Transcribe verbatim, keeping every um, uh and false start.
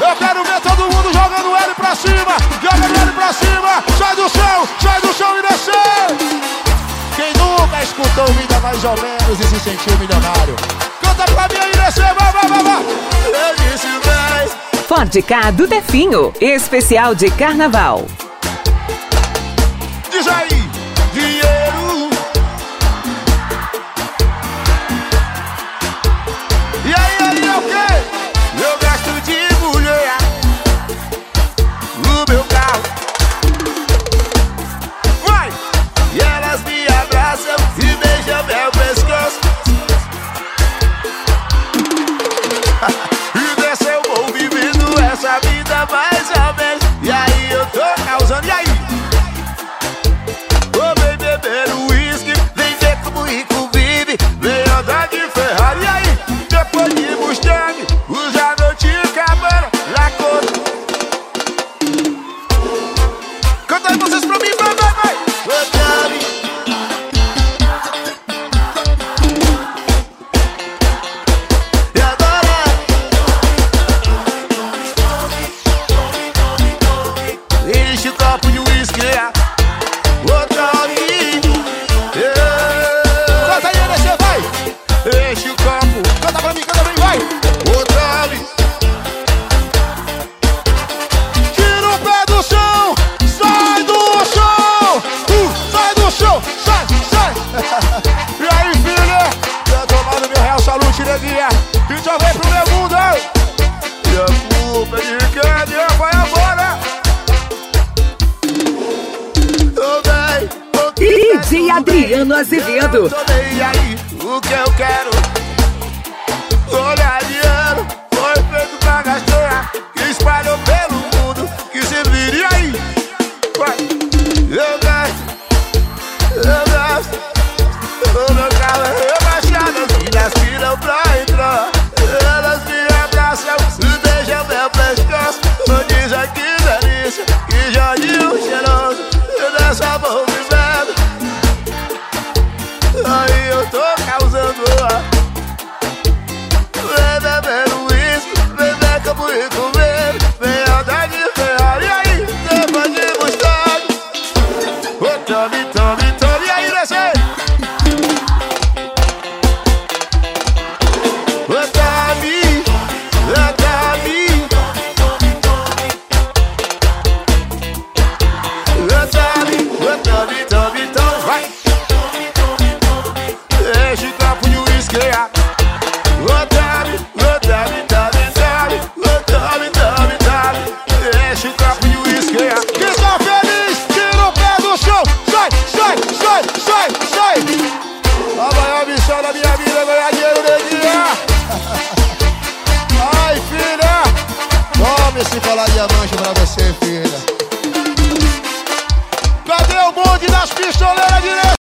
Eu quero ver todo mundo jogando L pra cima, jogando L pra cima. Sai do chão, sai do chão e descer. Quem nunca escutou Vida Mais ou Menos e se sentiu milionário? Canta pra mim aí, descer, vai, vai, vai, vai. Eu disse bem. Ford Ka do Definho, especial de carnaval. Diz aí, dinheiro. E aí, aí, é o quê? Eu gasto de mulher no meu carro. Vai! E elas me abraçam e beijam meu pescoço. E dessa eu vou vivendo essa vida mais ou menos. E aí eu tô causando, e aí? Ô, vem beber um uísque, vem ver como rico vive, vem andar de Ferrari. E aí? Depois de Mustang, usa noite cabana, lá cor. Canta aí vocês pra mim, vai, vai, vai. E agora? Enche o copo de uísque, outra ali. Canta aí, descer, vai. Enche o copo, canta pra mim, canta pra mim, vai. Outra ali. Tira o pé do chão, sai do chão. Uh, sai do chão, sai, sai. E aí, filha? Já tomando meu real, salute, neguinha. E já vem pro meu mundo, hein? E a culpa é de quem? Eu vai embora. D J Adriano Azevedo. E aí, o que eu quero? Olhar dinheiro, foi feito pra gastar, que espalhou pelo mundo, que se vire aí. Vai. Eu gasto, eu gasto, o meu carro é rebaixado, as filhas tiram pra entrar. Elas me abraçam, se beijam meu pescoço. Dizem que delícia, que jardim cheiroso, e dessa vou vivendo. Aí eu tô causando. Vem beber um uísque, vem ver como rico vive, vem andar de Ferrari. E aí, depois de Mustang, ô tome, tome, tome. E aí, desce. Ô tome, ô tome, ô tome, ô tome, tome, tome. Vai. Enche o copo de uísque, ô tome, ô tome, tome, tome, ô tome, tome, tome. Enche o copo de uísque. Quem tá feliz, tira o pé do chão. Sai, sai, sai, sai, sai. A maior missão da minha vida é ganhar dinheiro, neguinha. Ai, filha, tome esse colar de diamante pra você, filha. Cadê o bonde das pistoleiras diretas?